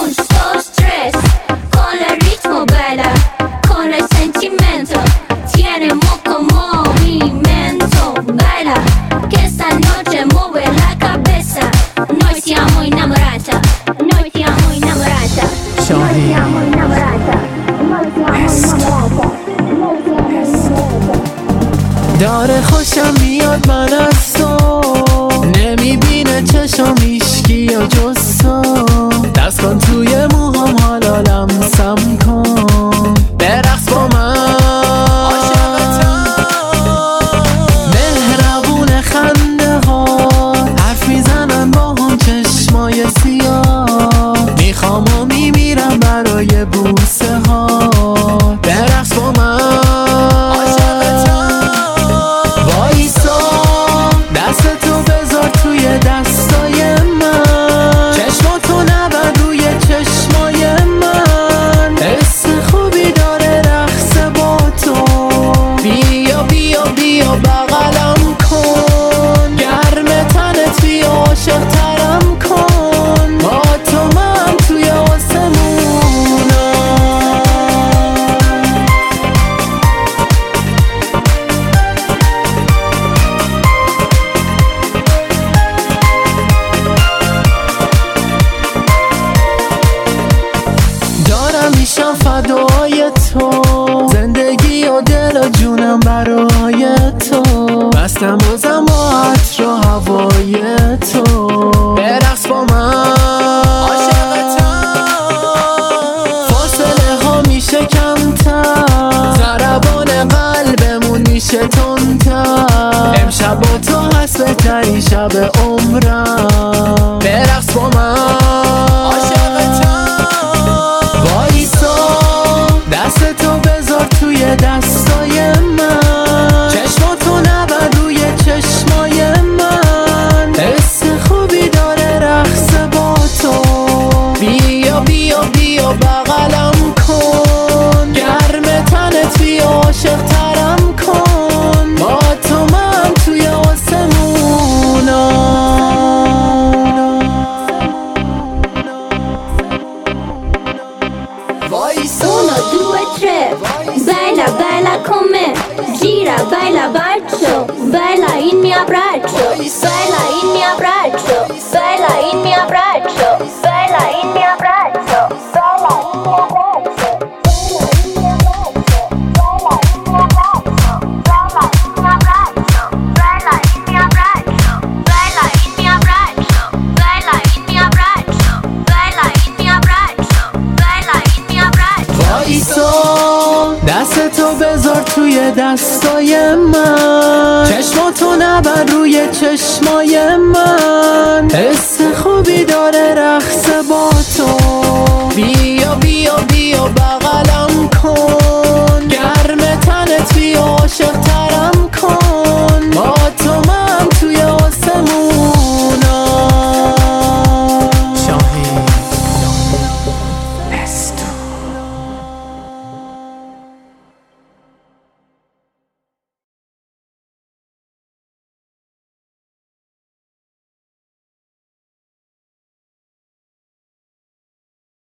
justo stress, con el ritmo baila, con el sentimiento, tenemos como movimiento. Baila, que esta noche mueve la cabeza. Noi siamo innamorata, noi siamo innamorata, noi siamo innamorata, noi siamo innamorata. داره خوشم میاد من از تو، نمیبینه چشم هیشکی یا جز تو. دست کن توی موهام حالا لمسم کن، برقص با من عاشقتم. مهربون خنده ها حرف میزنن با هم چشمای سیاه، میخوام و میمیرم برای بوسه ها. برقص با من میشم فدای تو، زندگی و دل و جونم برای تو. بستم بازم با عطر و هوای تو. برقص با من عاشقتم، فاصله ها میشه کمتر، ضربان قلبمون میشه تندتر. امشب با تو هست بهترین شب عمرم. برقص با من دستتو بذار توی دستای من، چشماتو نبر روی چشمای من. حس خوبی داره رقص با تو، بیا بیا بیا بغلم کن، گرم تنت بیا عاشق ترم کن. با تو من توی آسمونم. Uno, due, tre, baila, baila con me, gira, baila, bacio, baila in mio abbraccio, baila in mio abbraccio, baila in mio abbraccio, baila in mio abbraccio, baila in mio abbraccio, baila in mio abbraccio, baila in mio abbraccio, baila in mio abbraccio, baila in mio abbraccio, baila in mio abbraccio. وایسا دستتو بذار توی دستای من، چشماتو نبر روی چشمای من.